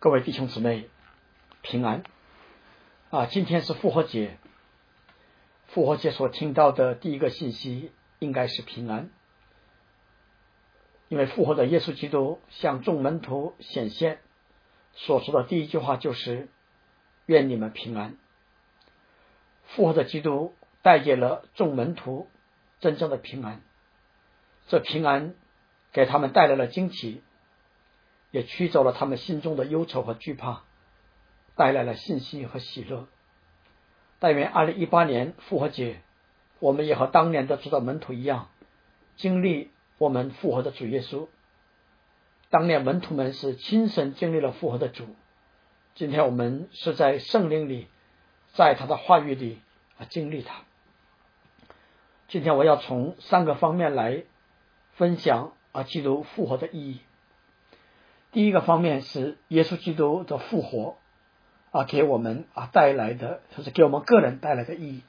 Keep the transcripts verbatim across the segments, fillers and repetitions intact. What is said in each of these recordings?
各位弟兄姊妹平安啊！今天是复活节，复活节所听到的第一个信息应该是平安，因为复活的耶稣基督向众门徒显现，所说的第一句话就是愿你们平安。复活的基督带给了众门徒真正的平安，这平安给他们带来了惊奇，也驱走了他们心中的忧愁和惧怕，带来了信心和喜乐。但愿二零一八年复活节，我们也和当年的主的门徒一样，经历我们复活的主耶稣。当年门徒们是亲身经历了复活的主，今天我们是在圣灵里，在他的话语里啊经历他。今天我要从三个方面来分享啊基督复活的意义。第一个方面是耶稣基督的复活啊给我们啊带来的，就是给我们个人带来的意义。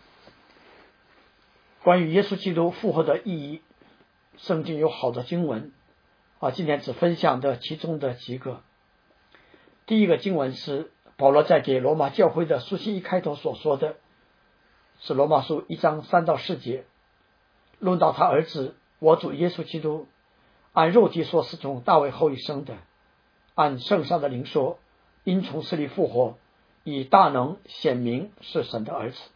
关于耶稣基督复活的意义，圣经有好的经文啊，今天只分享的其中的几个。第一个经文是保罗在给罗马教会的书信一开头所说的，是罗马书一章三到四节，论到他儿子我主耶稣基督，按肉体说是从大卫后裔生的，按圣上的灵说，因从死里复活，以大能显明是神的儿子。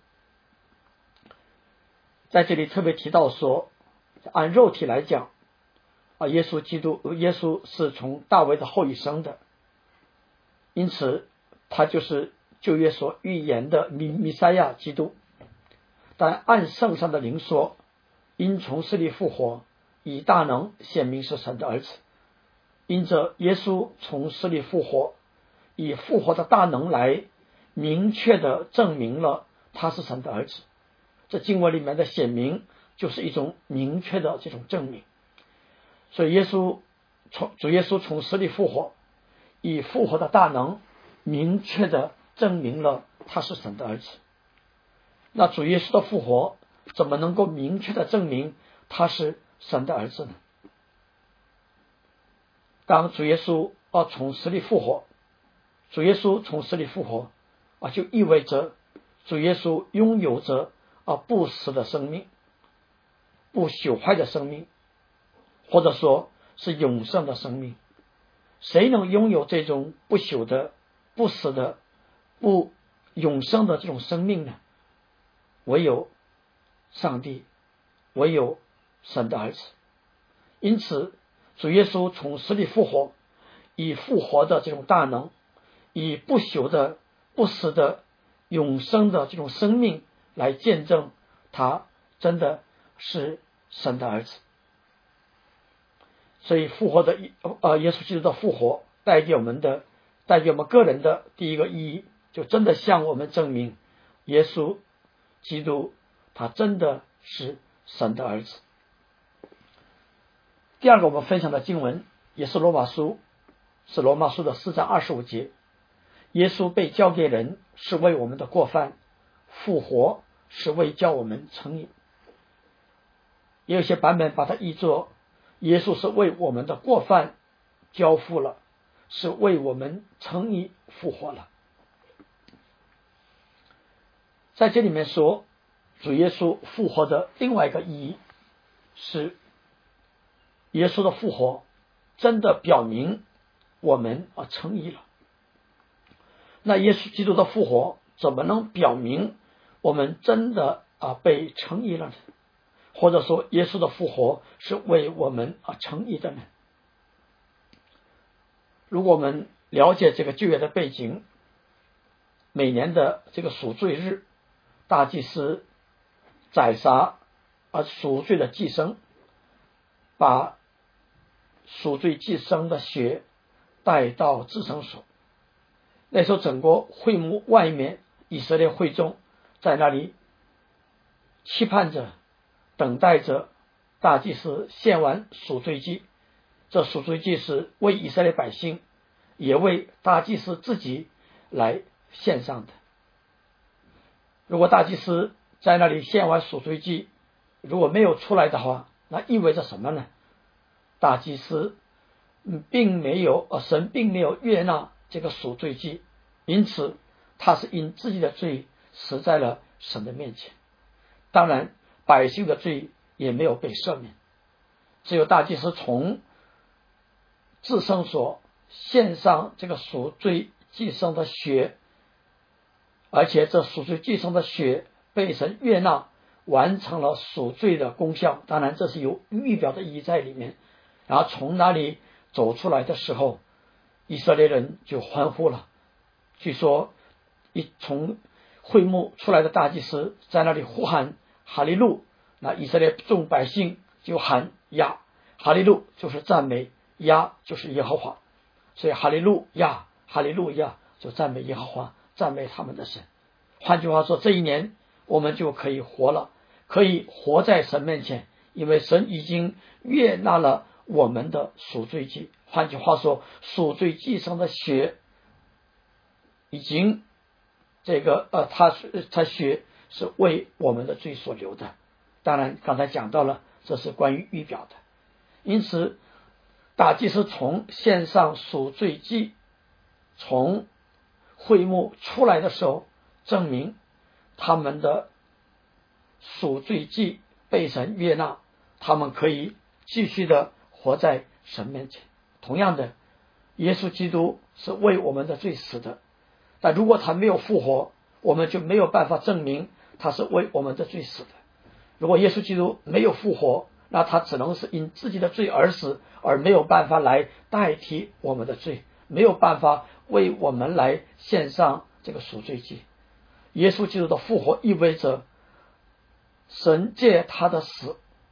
在这里特别提到说，按肉体来讲啊，耶稣基督耶稣是从大卫的后裔生的，因此他就是旧约所预言的弥弥赛亚基督。但按圣上的灵说，因从死里复活，以大能显明是神的儿子。因着耶稣从死里复活，以复活的大能来明确的证明了他是神的儿子。这经文里面的显明就是一种明确的这种证明。所以耶稣从主耶稣从死里复活，以复活的大能明确的证明了他是神的儿子。那主耶稣的复活怎么能够明确的证明他是神的儿子呢？当主耶稣啊从死里复活，主耶稣从死里复活啊，就意味着主耶稣拥有着啊不死的生命，不朽坏的生命，或者说是永生的生命。谁能拥有这种不朽的、不死的、不永生的这种生命呢？唯有上帝，唯有神的儿子。因此主耶稣从死里复活，以复活的这种大能，以不朽的、不死的、永生的这种生命来见证他真的是神的儿子。所以复活的呃耶稣基督的复活带给我们的带给我们个人的第一个意义，就真的向我们证明耶稣基督他真的是神的儿子。第二个我们分享的经文也是罗马书，是罗马书的四章二十五节，耶稣被交给人是为我们的过犯，复活是为叫我们称义。也有些版本把它译作耶稣是为我们的过犯交付了，是为我们称义复活了。在这里面说，主耶稣复活的另外一个意义是，耶稣的复活真的表明我们啊称义了。那耶稣基督的复活怎么能表明我们真的啊被称义了呢？或者说耶稣的复活是为我们啊称义的呢？如果我们了解这个旧约的背景，每年的这个赎罪日，大祭司宰杀啊赎罪的祭牲，把赎罪祭牲的血带到至圣所。那时候整个会幕外面，以色列会众在那里期盼着，等待着大祭司献完赎罪祭。这赎罪祭是为以色列百姓，也为大祭司自己来献上的。如果大祭司在那里献完赎罪祭，如果没有出来的话，那意味着什么呢？大祭司并没有，神并没有悦纳这个赎罪祭，因此他是因自己的罪死在了神的面前。当然百姓的罪也没有被赦免，只有大祭司从至圣所献上这个赎罪祭牲的血，而且这赎罪祭牲的血被神悦纳，完成了赎罪的功效。当然这是有预表的意义在里面。然后从那里走出来的时候，以色列人就欢呼了。据说一从会幕出来的大祭司在那里呼喊哈利路，那以色列众百姓就喊亚，哈利路就是赞美，亚就是耶和华，所以哈利路亚哈利路亚就赞美耶和华，赞美他们的神。换句话说，这一年我们就可以活了，可以活在神面前，因为神已经悦纳了我们的赎罪祭。换句话说，赎罪祭牲的血已经这个呃，他他血是为我们的罪所流的。当然刚才讲到了，这是关于预表的。因此大祭司从献上赎罪祭，从会幕出来的时候，证明他们的赎罪祭被神悦纳，他们可以继续的活在神面前。同样的，耶稣基督是为我们的罪死的，但如果他没有复活，我们就没有办法证明他是为我们的罪死的。如果耶稣基督没有复活，那他只能是因自己的罪而死，而没有办法来代替我们的罪，没有办法为我们来献上这个赎罪祭。耶稣基督的复活意味着神借他的死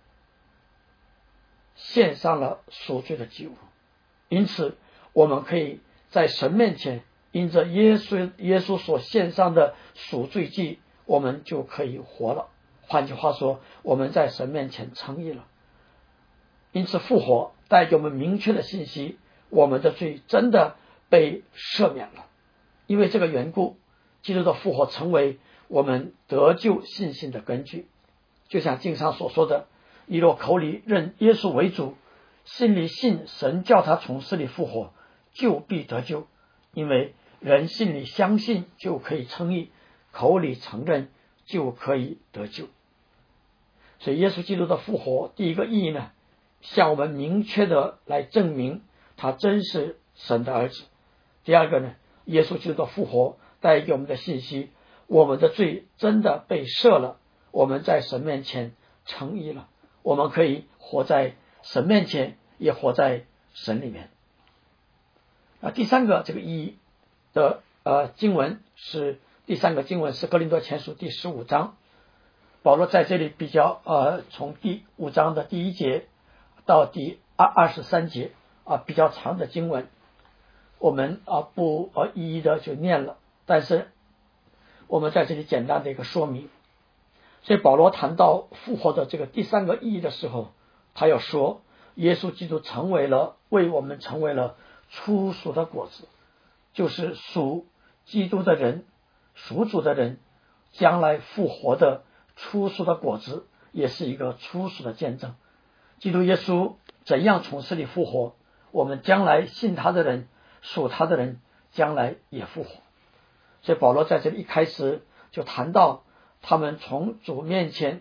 献上了赎罪的祭物，因此我们可以在神面前因着耶稣耶稣所献上的赎罪祭，我们就可以活了。换句话说，我们在神面前称义了。因此复活带给我们明确的信息，我们的罪真的被赦免了。因为这个缘故，基督的复活成为我们得救信心的根据。就像经上所说的，你若口里认耶稣为主，心里信神叫他从死里复活，就必得救。因为人心里相信就可以称义，口里承认就可以得救。所以耶稣基督的复活第一个意义呢，向我们明确的来证明他真是神的儿子。第二个呢，耶稣基督的复活带给我们的信息，我们的罪真的被赦了，我们在神面前称义了，我们可以活在神面前，也活在神里面。啊，第三个这个意义的呃经文是第三个经文是哥林多前书第十五章。保罗在这里比较呃从第五章的第一节到第二二十三节啊比较长的经文，我们啊不呃一一的就念了，但是我们在这里简单的一个说明。所以保罗谈到复活的这个第三个意义的时候，他要说耶稣基督成为了为我们成为了初熟的果子，就是属基督的人，属主的人将来复活的初熟的果子，也是一个初熟的见证。基督耶稣怎样从死里复活，我们将来信他的人，属他的人将来也复活。所以保罗在这里一开始就谈到他们从主面前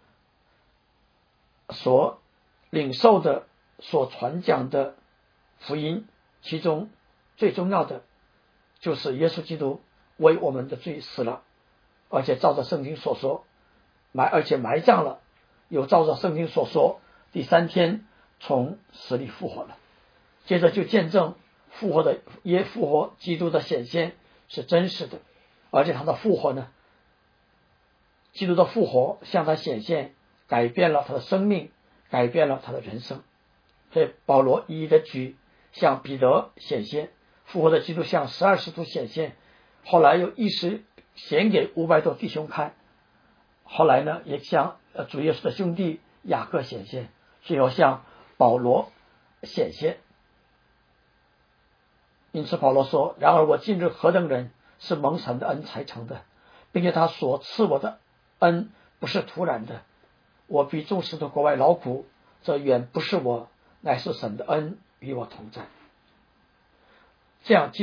所领受的所传讲的福音，其中最重要的就是耶稣基督为我们的罪死了，而且照着圣经所说埋而且埋葬了，有照着圣经所说第三天从死里复活了。接着就见证复活的耶复活基督的显现是真实的，而且他的复活呢，基督的复活向他显现，改变了他的生命，改变了他的人生。所以保罗一一的举向彼得显现，复活的基督向十二使徒显现，后来又一时显给五百多弟兄看，后来呢也向主耶稣的兄弟雅各显现，最后向保罗显现。因此保罗说，然而我今日何等人是蒙神的恩才成的，并且他所赐我的恩不是突然的，我比众使徒国外劳苦，这远不是我，乃是神的恩与我同在。这样基督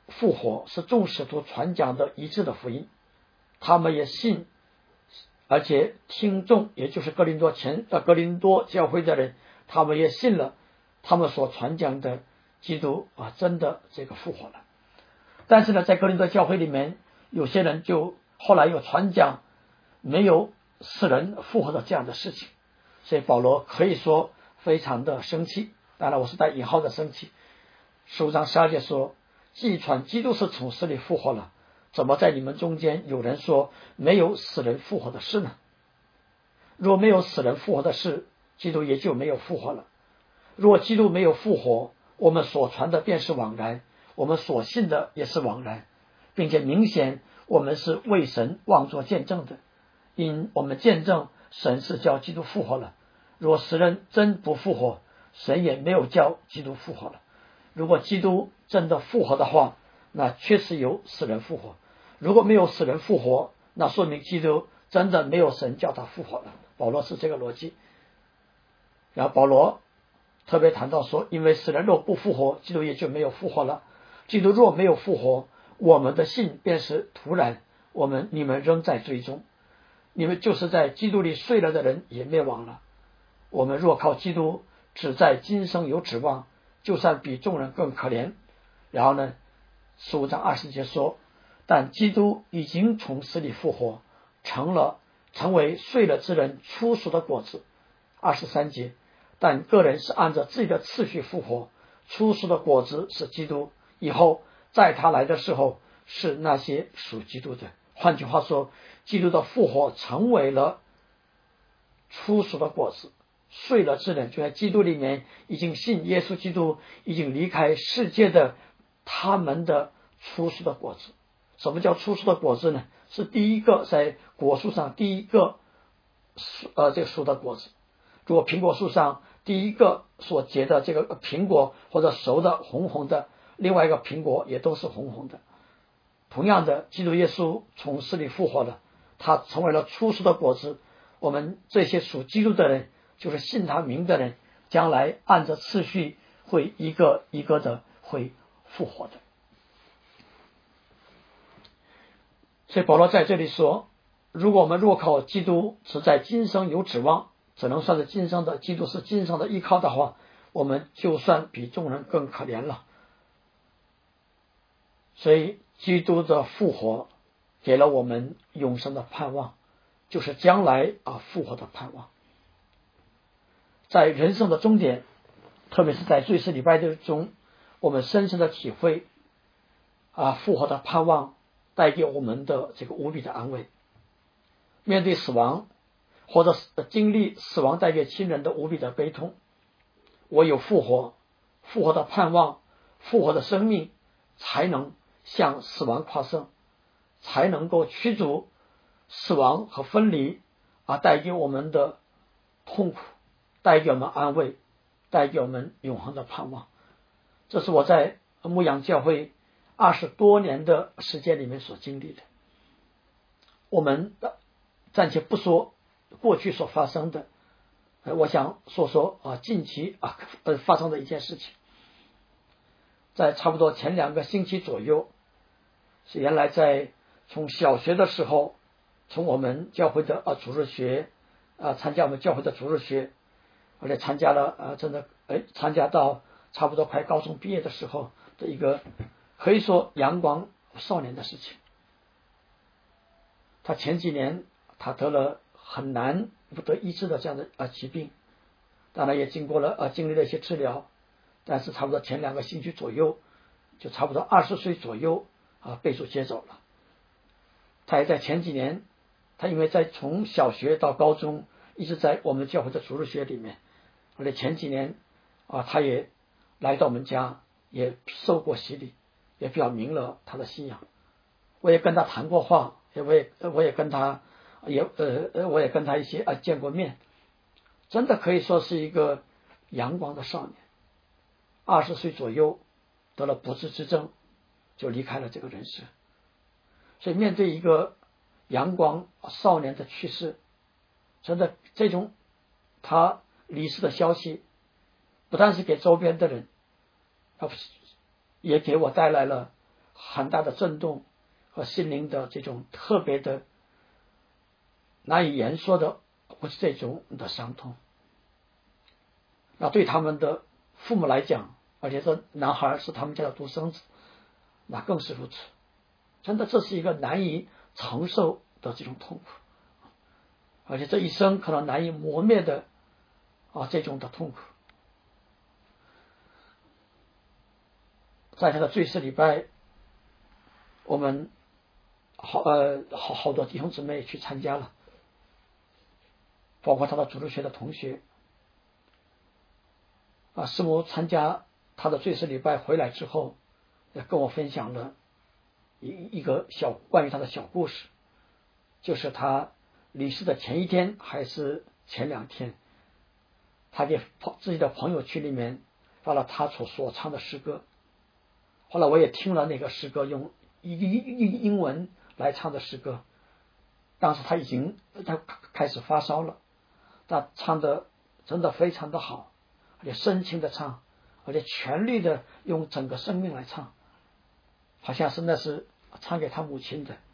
复活是众使徒传讲的一致的福音，他们也信，而且听众也就是哥林多前呃哥林多教会的人，他们也信了他们所传讲的基督啊真的这个复活了。但是呢，在哥林多教会里面，有些人就后来又传讲没有死人复活的这样的事情，所以保罗可以说非常的生气，当然我是带引号的生气。十五章十二节说，既传基督是从死里复活了，怎么在你们中间有人说没有死人复活的事呢？若没有死人复活的事，基督也就没有复活了。若基督没有复活，我们所传的便是枉然，我们所信的也是枉然，并且明显我们是为神妄作见证的，因我们见证神是叫基督复活了。若死人真不复活，神也没有叫基督复活了。如果基督真的复活的话，那确实有死人复活；如果没有死人复活，那说明基督真的没有神叫他复活了。保罗是这个逻辑。然后保罗特别谈到说，因为死人若不复活，基督也就没有复活了。基督若没有复活，我们的信便是徒然，我们你们仍在罪中，你们就是在基督里睡了的人也灭亡了。我们若靠基督只在今生有指望，就算比众人更可怜。然后呢，十五章二十节说，但基督已经从死里复活，成了成为睡了之人初熟的果子。二十三节，但个人是按照自己的次序复活，初熟的果子是基督，以后在他来的时候是那些属基督的。换句话说，基督的复活成为了初熟的果子，睡了之人就在基督里面已经信耶稣基督，已经离开世界的他们的初熟的果子。什么叫初熟的果子呢？是第一个在果树上第一个呃这个熟的果子。如果苹果树上第一个所结的这个苹果或者熟的红红的，另外一个苹果也都是红红的。同样的，基督耶稣从死里复活了，他成为了初熟的果子。我们这些属基督的人，就是信他名的人，将来按着次序会一个一个的会复活的。所以保罗在这里说，如果我们若靠基督只在今生有指望，只能算是今生的，基督是今生的依靠的话，我们就算比众人更可怜了。所以基督的复活给了我们永生的盼望，就是将来啊复活的盼望。在人生的终点，特别是在最世礼拜的中，我们深深的体会啊复活的盼望带给我们的这个无比的安慰。面对死亡或者经历死亡带给亲人的无比的悲痛，我有复活复活的盼望，复活的生命，才能向死亡夸胜，才能够驱逐死亡和分离啊带给我们的痛苦，带给我们安慰，带给我们永恒的盼望。这是我在牧养教会二十多年的时间里面所经历的。我们暂且不说过去所发生的，我想说说啊近期啊呃发生的一件事情。在差不多前两个星期左右，是原来在从小学的时候，从我们教会的啊主日学啊参加我们教会的主日学，而且参加了啊真的哎参加到差不多快高中毕业的时候的一个可以说阳光少年的事情。他前几年他得了很难不得医治的这样的啊疾病，当然也经过了啊经历了一些治疗，但是差不多前两个星期左右，就差不多二十岁左右啊被主接走了。他也在前几年，他因为在从小学到高中一直在我们教会的主日学里面，而且前几年啊他也来到我们家，也受过洗礼，也表明了他的信仰。我也跟他谈过话，也我也我也跟他也呃我也跟他一些啊见过面，真的可以说是一个阳光的少年。二十岁左右得了不治之症，就离开了这个人世。所以面对一个阳光少年的去世，真的这种他离世的消息，不但是给周边的人，也给我带来了很大的震动和心灵的这种特别的难以言说的，或是这种的伤痛。那对他们的父母来讲，而且这男孩是他们家的独生子，那更是如此。真的，这是一个难以承受的这种痛苦，而且这一生可能难以磨灭的啊这种的痛苦。在这个罪释礼拜，我们好呃好好多弟兄姊妹去参加了，包括他的主日学的同学啊。师母参加他的罪释礼拜回来之后，也跟我分享了一一个小关于他的小故事，就是他离世的前一天还是前两天，他给自己的朋友圈里面发了他所所唱的诗歌。后来我也听了那个诗歌，用英英英文来唱的诗歌。当时他已经他开始发烧了，他唱的真的非常的好，而且深情的唱，而且全力的用整个生命来唱，好像是那是唱给他母亲的。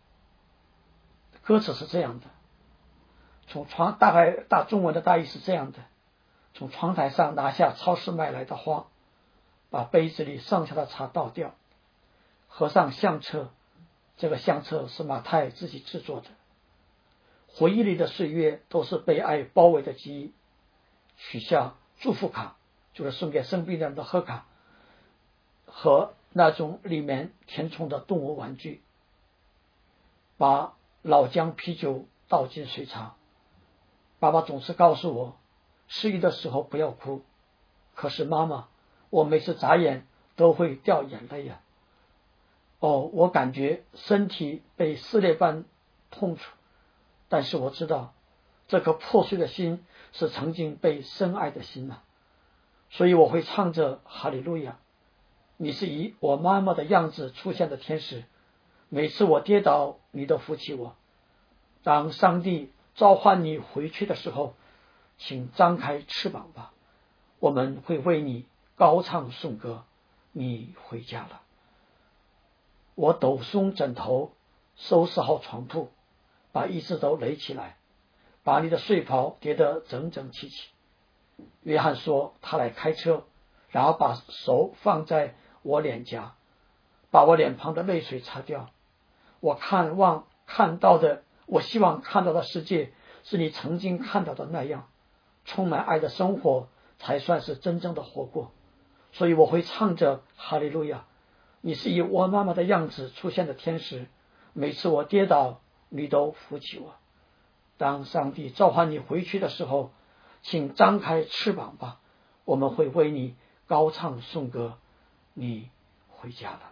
歌词是这样的，从床大概大中文的大意是这样的：从窗台上拿下超市买来的花，把杯子里剩下的茶倒掉，合上相册，这个相册是马太自己制作的。回忆里的岁月都是被爱包围的记忆，取下祝福卡，就是送给生病人的贺卡，和那种里面填充的动物玩具，把老姜啤酒倒进水茶。爸爸总是告诉我，失忆的时候不要哭，可是妈妈，我每次眨眼都会掉眼泪呀。哦，我感觉身体被撕裂般痛楚，但是我知道这颗破碎的心是曾经被深爱的心啊，所以我会唱着哈利路亚。你是以我妈妈的样子出现的天使，每次我跌倒你都扶起我。当上帝召唤你回去的时候，请张开翅膀吧，我们会为你高唱颂歌，你回家了。我抖松枕头，收拾好床铺，把一只都垒起来，把你的睡袍叠得整整齐齐。约翰说他来开车，然后把手放在我脸颊，把我脸庞的泪水擦掉。我看望看到的，我希望看到的世界是你曾经看到的那样，充满爱的生活才算是真正的活过。所以我会唱着哈利路亚。你是以我妈妈的样子出现的天使，每次我跌倒你都扶起我。当上帝召唤你回去的时候，请张开翅膀吧，我们会为你高唱颂歌，你回家了。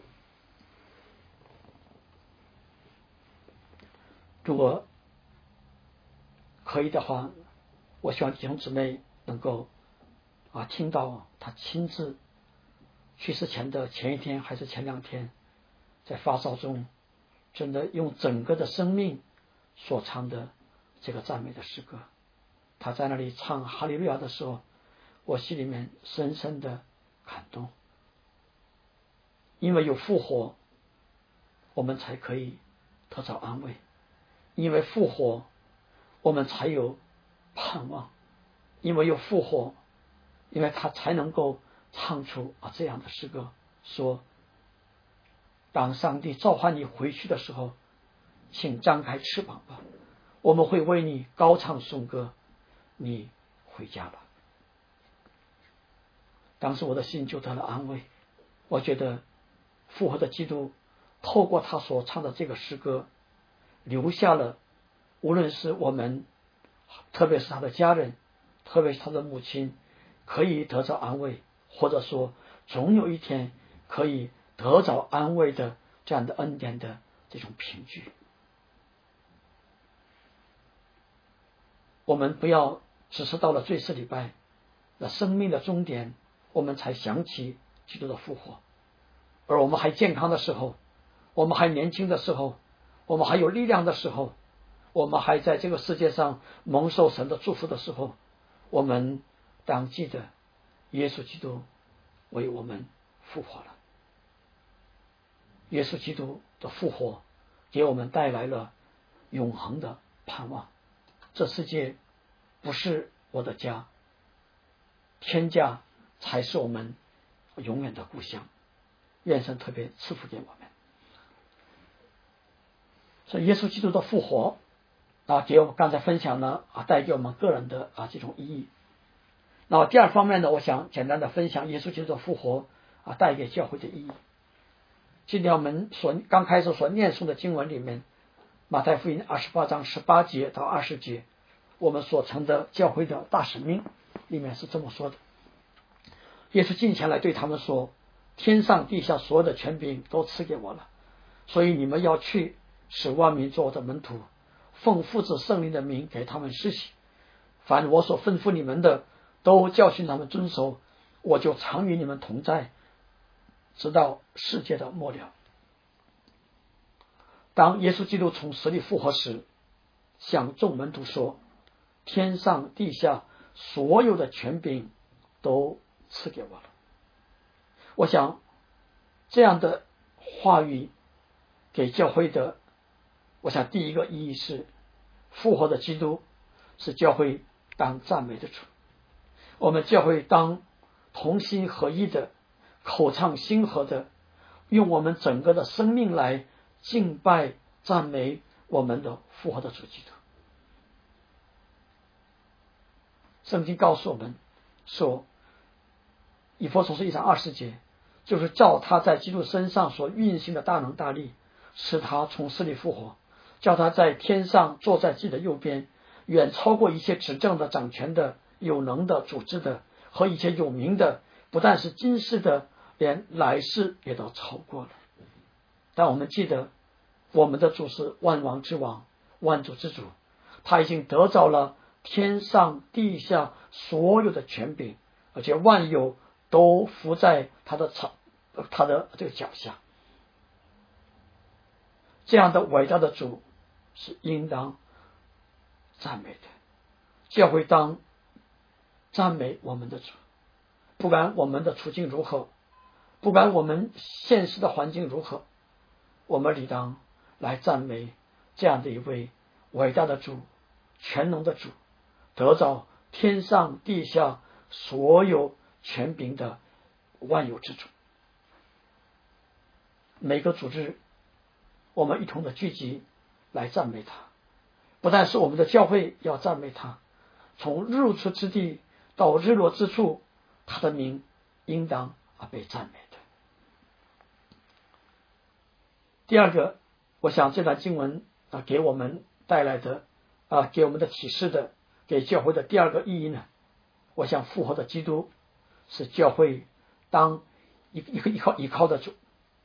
如果可以的话，我希望弟兄姊妹能够啊听到他亲自去世前的前一天还是前两天，在发烧中真的用整个的生命所唱的这个赞美的诗歌。他在那里唱哈利路亚的时候，我心里面深深的感动，因为有复活，我们才可以得到安慰，因为复活我们才有盼望，因为有复活，因为他才能够唱出啊这样的诗歌，说当上帝召唤你回去的时候，请张开翅膀吧，我们会为你高唱颂歌，你回家了。当时我的心就得了安慰，我觉得复活的基督透过他所唱的这个诗歌，留下了无论是我们，特别是他的家人，特别是他的母亲，可以得到安慰，或者说总有一天可以得着安慰的这样的恩典的这种凭据。我们不要只是到了罪释礼拜那生命的终点，我们才想起基督的复活，而我们还健康的时候，我们还年轻的时候，我们还有力量的时候，我们还在这个世界上蒙受神的祝福的时候，我们当记得耶稣基督为我们复活了。 耶稣基督的复活给我们带来了永恒的盼望。这世界不是我的家，天家才是我们永远的故乡。愿神特别赐福给我们。所以耶稣基督的复活啊，给我们刚才分享呢啊，带给我们个人的啊这种意义。那么第二方面呢，我想简单的分享耶稣基督的复活啊带给教会的意义。今天我们所刚开始所念诵的经文里面，马太福音二十八章十八节到二十节，我们所成的教会的大使命里面是这么说的：耶稣近前来对他们说，天上地下所有的权柄都赐给我了，所以你们要去，使万民做我的门徒，奉父子圣灵的名给他们施洗，凡我所吩咐你们的，都教训他们遵守，我就常与你们同在，直到世界的末了。当耶稣基督从死里复活时，向众门徒说，天上地下所有的权柄都赐给我了。我想这样的话语给教会的，我想第一个意义是，复活的基督是教会当赞美的主。我们教会当同心合一的，口唱心和的，用我们整个的生命来敬拜赞美我们的复活的主基督。圣经告诉我们说，以弗所书一章二十节，就是照他在基督身上所运行的大能大力，使他从死里复活，叫他在天上坐在自己的右边，远超过一切执政的、掌权的、有能的、主治的和一切有名的，不但是今世的，连来世也都超过了。但我们记得，我们的主是万王之王，万主之主，他已经得着了天上地下所有的权柄，而且万有都伏在他的草他的这个脚下。这样的伟大的主是应当赞美的，教会当赞美我们的主。不管我们的处境如何，不管我们现实的环境如何，我们理当来赞美这样的一位伟大的主，全能的主，得着天上地下所有权柄的万有之主。每个组织我们一同的聚集来赞美他，不但是我们的教会要赞美他，从日出之地到日落之处，他的名应当啊被赞美的。第二个，我想这段经文啊给我们带来的啊给我们的启示的，给教会的第二个意义呢，我想复活的基督是教会当一一个依靠依靠的主。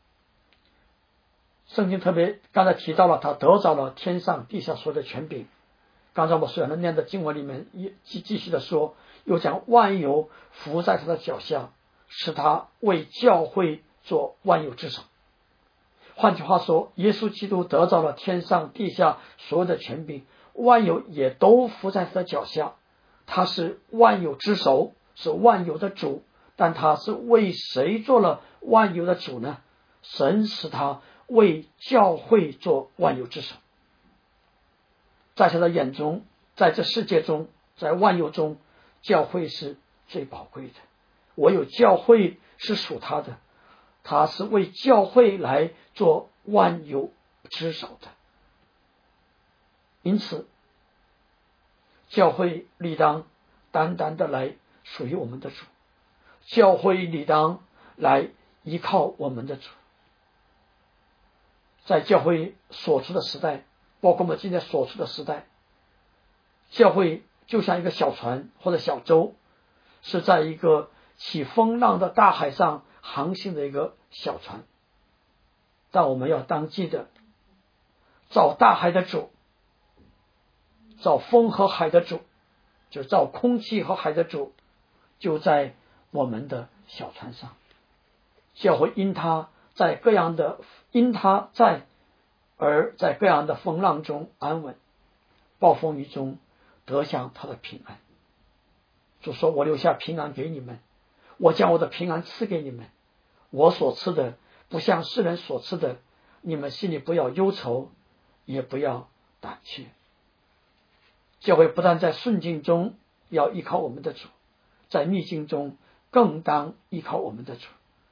圣经特别刚才提到了他得着了天上地下所有的权柄。刚才我虽然念的经文里面继继续的说，又将万有伏在他的脚下，使他为教会做万有之首。换句话说，耶稣基督得着了天上地下所有的权柄，万有也都伏在他的脚下，他是万有之首，是万有的主。但他是为谁做了万有的主呢？神使他为教会做万有之首。在他的眼中，在这世界中，在万有中，教会是最宝贵的，唯有教会是属他的，他是为教会来做万有之首的。因此教会理当单单的来属于我们的主，教会理当来依靠我们的主。在教会所处的时代，包括我们今天所处的时代，教会就像一个小船或者小舟，是在一个起风浪的大海上航行的一个小船。但我们要当记得，造大海的主，造风和海的主，就造空气和海的主，就在我们的小船上。教会因他在各样的因他在而在各样的风浪中安稳，暴风雨中得享他的平安。主说，我留下平安给你们，我将我的平安赐给你们，我所赐的不像世人所赐的，你们心里不要忧愁，也不要胆怯。教会不但在顺境中要依靠我们的主，在逆境中更当依靠我们的主。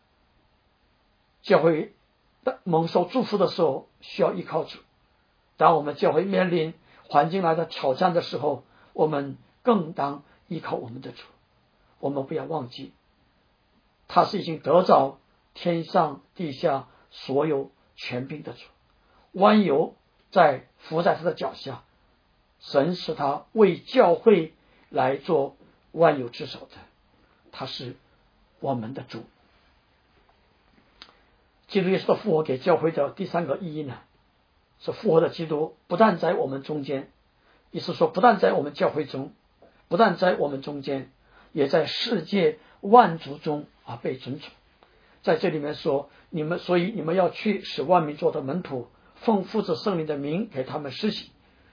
教会蒙受祝福的时候需要依靠主，当我们教会面临环境来的挑战的时候，我们更当依靠我们的主。我们不要忘记，他是已经得着天上地下所有权柄的主，万有在伏在他的脚下，神使他为教会来做万有之首的，他是我们的主。基督耶稣的复活给教会的第三个意义呢，是复活的基督不但在我们中间，意思说不但在我们教会中，不但在我们中间，也在世界万族中啊被尊崇。在这里面说，你们所以你们要去使万民做的门徒，奉父子圣灵的名给他们施洗。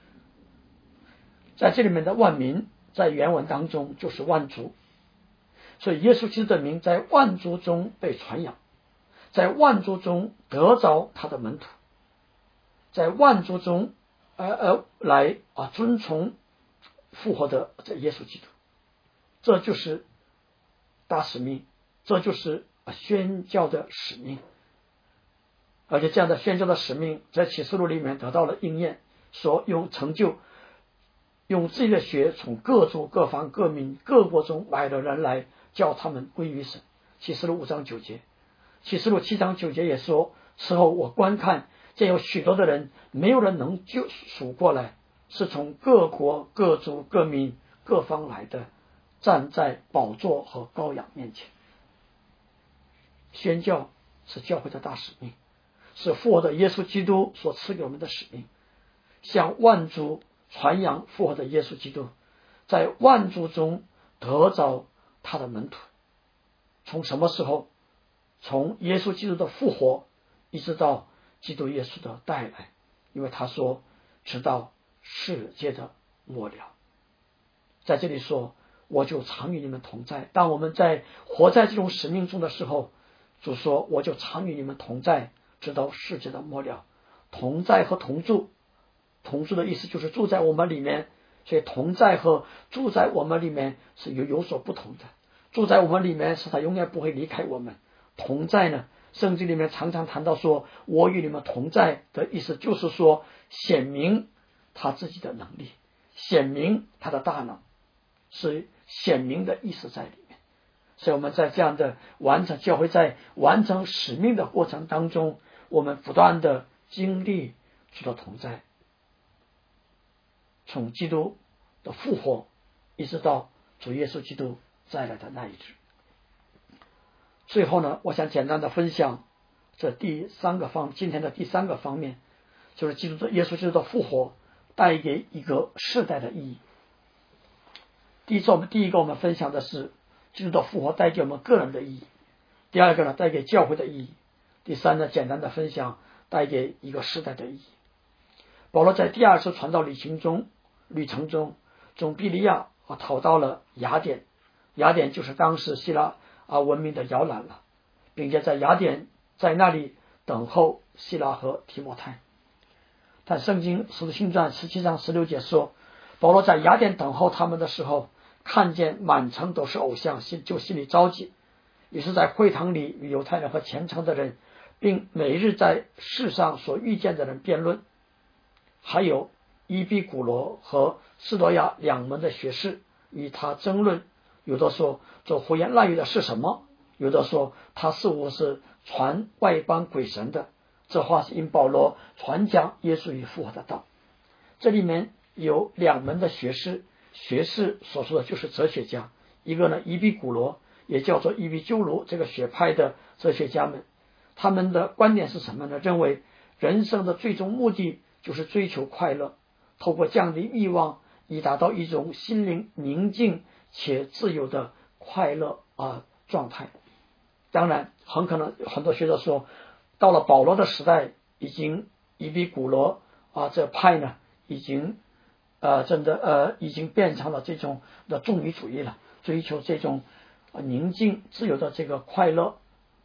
在这里面的万民在原文当中就是万族，所以耶稣基督的名在万族中被传扬，在万族中得着他的门徒，在万族中呃呃来啊尊崇复活的这耶稣基督。这就是大使命，这就是宣教的使命。而且这样的宣教的使命在启示录里面得到了应验，说用成就用自己的血从各族各方各民各国中来的人来叫他们归于神。启示录五章九节，启示录七章九节也说，此后我观看见有许多的人，没有人能就数过来，是从各国各族各民各方来的，站在宝座和羔羊面前。宣教是教会的大使命，是复活的耶稣基督所赐给我们的使命，向万族传扬复活的耶稣基督，在万族中得着他的门徒。从什么时候？从耶稣基督的复活一直到基督耶稣的带来，因为他说直到世界的末了。在这里说，我就常与你们同在。当我们在活在这种使命中的时候，主说我就常与你们同在，直到世界的末了。同在和同住，同住的意思就是住在我们里面，所以同在和住在我们里面是有有所不同的。住在我们里面是他永远不会离开我们，同在呢，圣经里面常常谈到说我与你们同在的意思，就是说显明他自己的能力，显明他的大能，是显明的意思在里面。所以我们在这样的完成教会在完成使命的过程当中，我们不断的经历主的同在，从基督的复活一直到主耶稣基督再来的那一日。最后呢，我想简单的分享这第三个方今天的第三个方面，就是基督的耶稣基督的复活带给一个世代的意义。第一次我们第一个我们分享的是基督的复活带给我们个人的意义，第二个呢带给教会的意义，第三呢简单的分享带给一个世代的意义。保罗在第二次传道旅行中旅程中从庇利亚啊逃到了雅典，雅典就是当时希腊啊文明的摇篮了，并且在雅典在那里等候希拉和提摩太。但圣经使徒行传十七章十六节说，保罗在雅典等候他们的时候，看见满城都是偶像，就心里着急，于是在会堂里与犹太人和虔诚的人，并每日在世上所遇见的人辩论。还有伊比古罗和斯多亚两门的学士与他争论，有的说这胡言乱语的是什么，有的说他似乎是传外邦鬼神的。这话是因保罗传讲耶稣与复活的道。这里面有两门的学士，学士所说的就是哲学家，一个呢伊比古罗，也叫做伊比鸠鲁，这个学派的哲学家们，他们的观点是什么呢？认为人生的最终目的就是追求快乐，透过降低欲望以达到一种心灵宁静且自由的快乐啊状态。当然很可能很多学者说，到了保罗的时代，已经伊比古罗啊这派呢已经呃真的呃已经变成了这种的重女主义了，追求这种、呃、宁静自由的这个快乐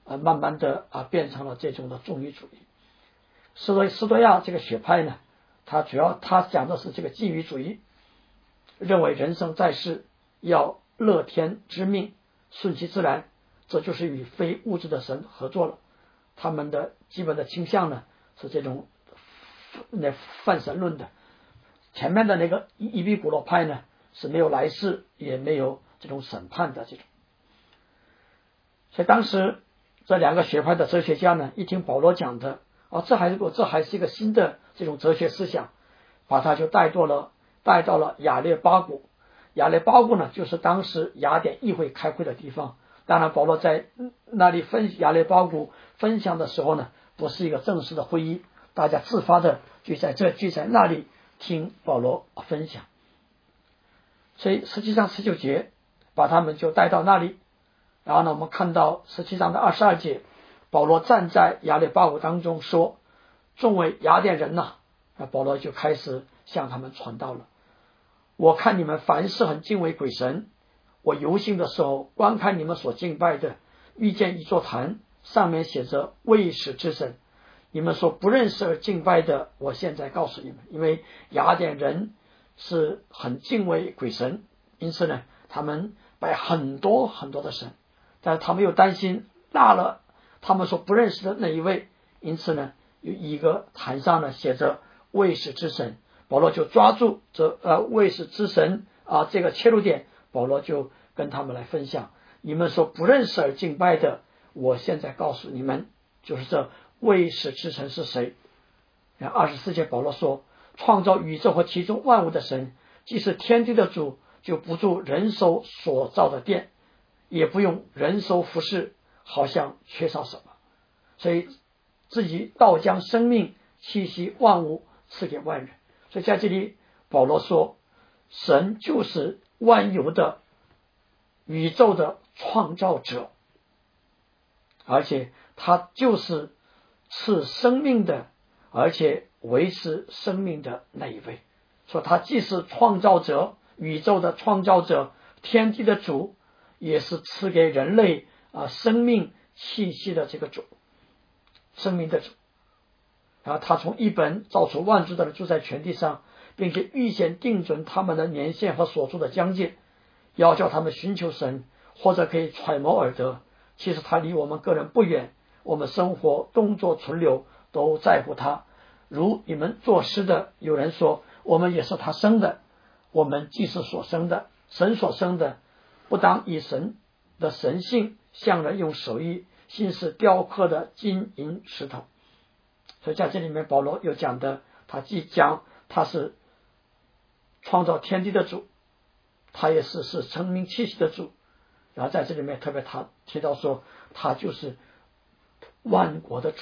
啊，慢慢的啊变成了这种的重于主义。斯多斯多亚这个学派呢，他主要他讲的是这个基于主义，认为人生在世要乐天知命，顺其自然，这就是与非物质的神合作了。他们的基本的倾向呢是这种那泛神论的。前面的那个伊壁古罗派呢是没有来世，也没有这种审判的这种。所以当时这两个学派的哲学家呢，一听保罗讲的，哦，这还是这还是一个新的这种哲学思想，把他就带到了带到了亚列巴谷。亚列巴谷呢，就是当时雅典议会开会的地方。当然，保罗在那里分亚列巴谷分享的时候呢，不是一个正式的会议，大家自发的聚在这聚在那里听保罗分享。所以实际上十九节把他们就带到那里，然后呢，我们看到十七章的二十二节，保罗站在亚列巴谷当中说：“众位雅典人呐、啊，保罗就开始向他们传道了。我看你们凡事很敬畏鬼神。我游行的时候，观看你们所敬拜的，遇见一座坛，上面写着未始之神。你们所不认识而敬拜的，我现在告诉你们，因为雅典人是很敬畏鬼神，因此呢，他们拜很多很多的神，但是他们又担心落了他们所不认识的那一位，因此呢，有一个坛上呢写着未始之神。保罗就抓住这呃未始之神啊这个切入点，保罗就跟他们来分享，你们所不认识而敬拜的，我现在告诉你们，就是这未始之神是谁。然后二十四节保罗说，创造宇宙和其中万物的神，既是天地的主，就不住人手所造的殿，也不用人手服侍，好像缺少什么，所以自己倒将生命气息万物赐给万人。所以在这里保罗说，神就是万有的宇宙的创造者，而且他就是赐生命的，而且维持生命的那一位。说他既是创造者，宇宙的创造者，天地的主，也是赐给人类啊生命气息的这个主，生命的主。然后他从一本造出万族的人住在全地上，并且预先定准他们的年限和所住的疆界，要叫他们寻求神，或者可以揣摩而得。其实他离我们个人不远，我们生活动作存留都在乎他。如你们作诗的有人说，我们也是他生的，我们既是所生的，神所生的，不当以神的神性向人用手艺心是雕刻的金银石头。所以在这里面保罗又讲的，他既讲他是创造天地的主，他也是是生命气息的主，然后在这里面特别他提到说，他就是万国的主，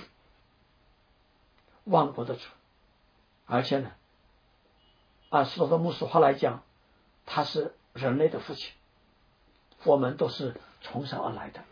万国的主。而且呢，按斯多德牧师话来讲，他是人类的父亲，我们都是从神而来的。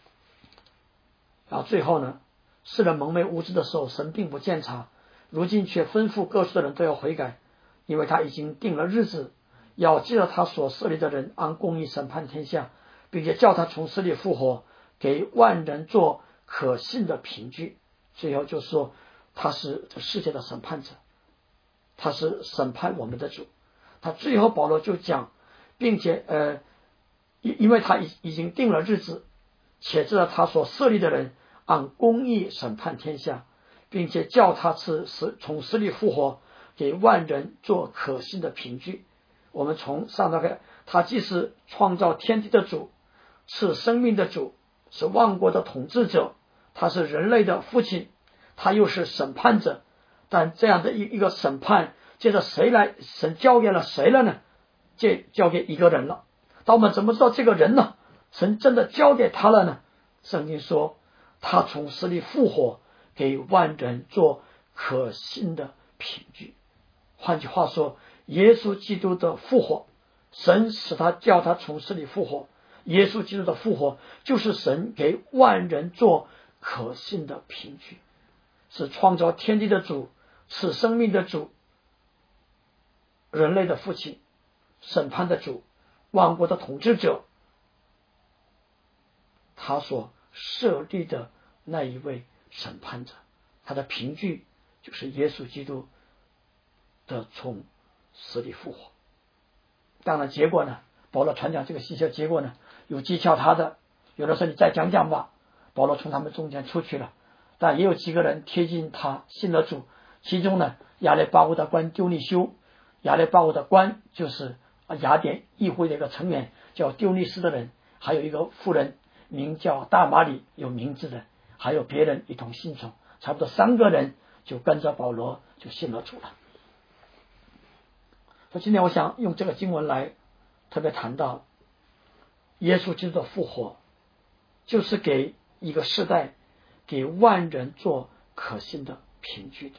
然后最后呢，世人蒙昧无知的时候，神并不鉴察，如今却吩咐各处的人都要悔改，因为他已经定了日子，要借着他所设立的人按公义审判天下，并且叫他从死里复活，给万人做可信的凭据。最后就说他是这世界的审判者，他是审判我们的主。他最后保罗就讲，并且呃，因因为他已已经定了日子，且知道他所设立的人按公义审判天下，并且叫他是从死里复活，给万人做可信的凭据。我们从上到看，他既是创造天地的主，是生命的主，是万国的统治者，他是人类的父亲，他又是审判者。但这样的一一个审判，接着谁来？神交给了谁了呢？这交给一个人了。但我们怎么知道这个人呢？神真的交给他了呢？圣经说，他从死里复活，给万人做可信的凭据。换句话说，耶稣基督的复活，神使他叫他从死里复活，耶稣基督的复活就是神给万人做可信的凭据，是创造天地的主，是生命的主，人类的父亲，审判的主，万国的统治者，他所设立的那一位审判者，他的凭据就是耶稣基督的从死里复活。当然结果呢，保罗传讲这个信息的结果呢，有讥诮他的，有的说你再讲讲吧，保罗从他们中间出去了。但也有几个人贴近他信了主，其中呢，亚雷巴乌的官丢利修，亚雷巴乌的官就是雅典议会的一个成员叫丢利斯的人，还有一个妇人名叫大马里，有名字的，还有别人一同信从，差不多三个人就跟着保罗就信了主了。所以今天我想用这个经文来特别谈到耶稣基督的复活，就是给一个世代，给万人做可信的凭据的。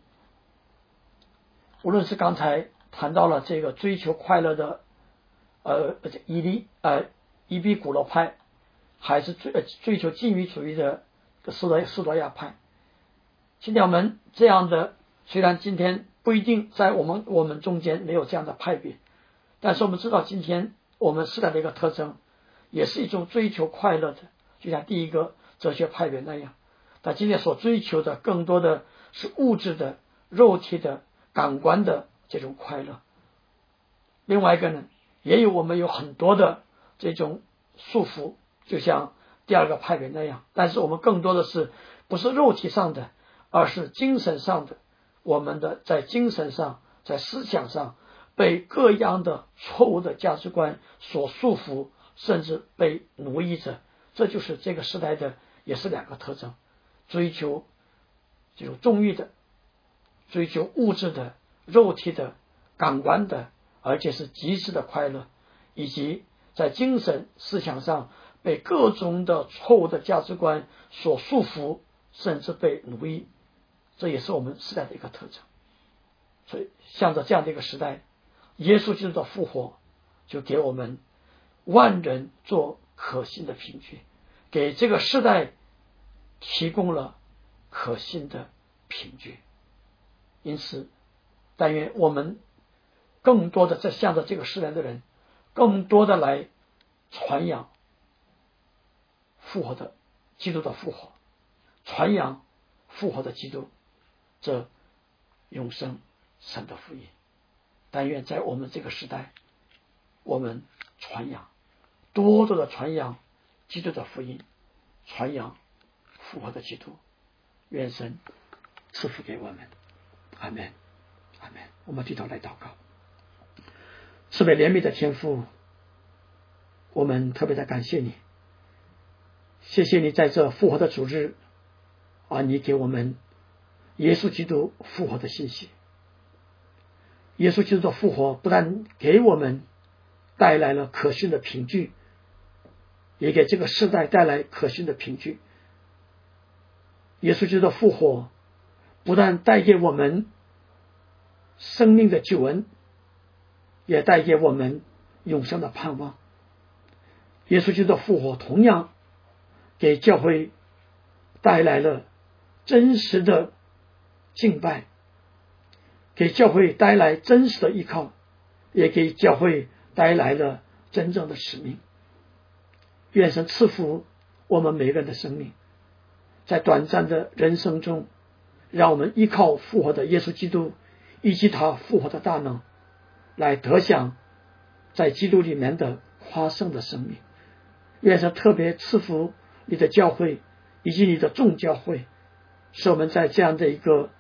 无论是刚才谈到了这个追求快乐的呃伊利呃伊比古罗派，还是追追求禁欲主义的斯多斯多亚派，今天我们这样的，虽然今天不一定在我们我们中间没有这样的派别，但是我们知道今天我们时代的一个特征，也是一种追求快乐的，就像第一个哲学派别那样。但今天所追求的更多的是物质的、肉体的、感官的这种快乐。另外一个呢，也有我们有很多的这种束缚，就像第二个派别那样，但是我们更多的是不是肉体上的，而是精神上的。我们的在精神上、在思想上被各样的错误的价值观所束缚，甚至被奴役着。这就是这个时代的也是两个特征，追求这种纵欲的，追求物质的、肉体的、感官的，而且是极致的快乐，以及在精神思想上被各种的错误的价值观所束缚，甚至被奴役。这也是我们时代的一个特征。所以向着这样的一个时代，耶稣基督的复活就给我们万人做可信的凭据，给这个时代提供了可信的凭据。因此但愿我们更多的在向着这个时代的人，更多的来传扬复活的基督的复活，传扬复活的基督这永生神的福音。但愿在我们这个时代，我们传扬多多的传扬基督的福音，传扬复活的基督。愿神赐福给我们。阿们，阿们。我们低头来祷告。慈悲怜悯的天父，我们特别的感谢你，谢谢你在这复活的主日啊，你给我们耶稣基督复活的信息。耶稣基督的复活不但给我们带来了可信的凭据，也给这个世代带来可信的凭据。耶稣基督的复活不但带给我们生命的救恩，也带给我们永生的盼望。耶稣基督的复活同样给教会带来了真实的敬拜，给教会带来真实的依靠，也给教会带来了真正的使命。愿神赐福我们每个人的生命，在短暂的人生中，让我们依靠复活的耶稣基督以及他复活的大能，来得享在基督里面的夸胜的生命。愿神特别赐福你的教会以及你的众教会，使我们在这样的一个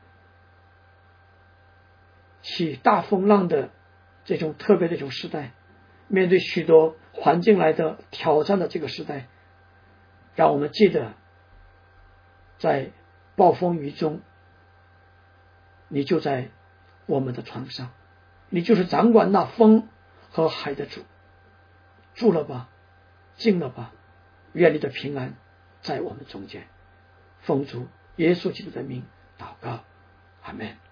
起大风浪的这种特别的一种时代，面对许多环境来的挑战的这个时代，让我们记得在暴风雨中，你就在我们的船上，你就是掌管那风和海的主。住了吧，静了吧，愿你的平安在我们中间。奉主耶稣基督的名祷告，阿们。